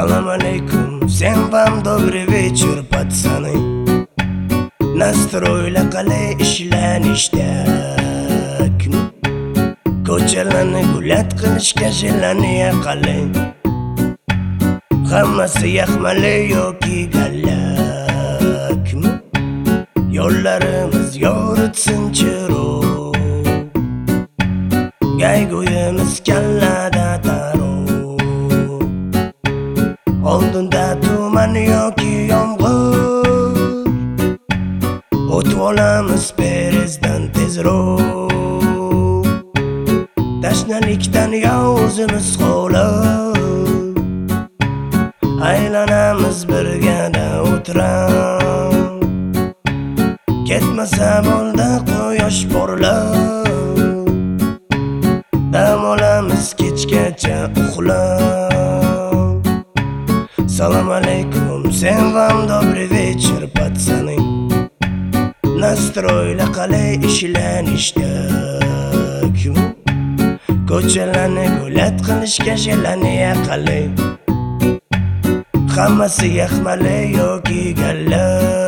Салам алейкум, всем вам добрый вечер, пацаны. Nastroyla qalay ishlanishdak, ko'chalarni gulat qilishga jilaniya qalay. Hammasi yaxmali yoki gallakmi, yo'llarimiz yoritsin chiroq, gayguyimiz kallada taro. Oldinda tuman yoki yomg'ir, o'tib olamiz perezdan tezroq. Tashnalikdan yo o'zimiz xo'lab, aylanamiz birgada o'tirib. Ketmasa bo'ldi quyosh porlab, dam olamiz kechgacha uxlab. Салам алейкум, всем вам добрый вечер, пацаны. Nastroyla qalay ishlanishdak, ko'chalarni gulat qilishga jilaniya qalay. Hammasi yaxmali yoki galla.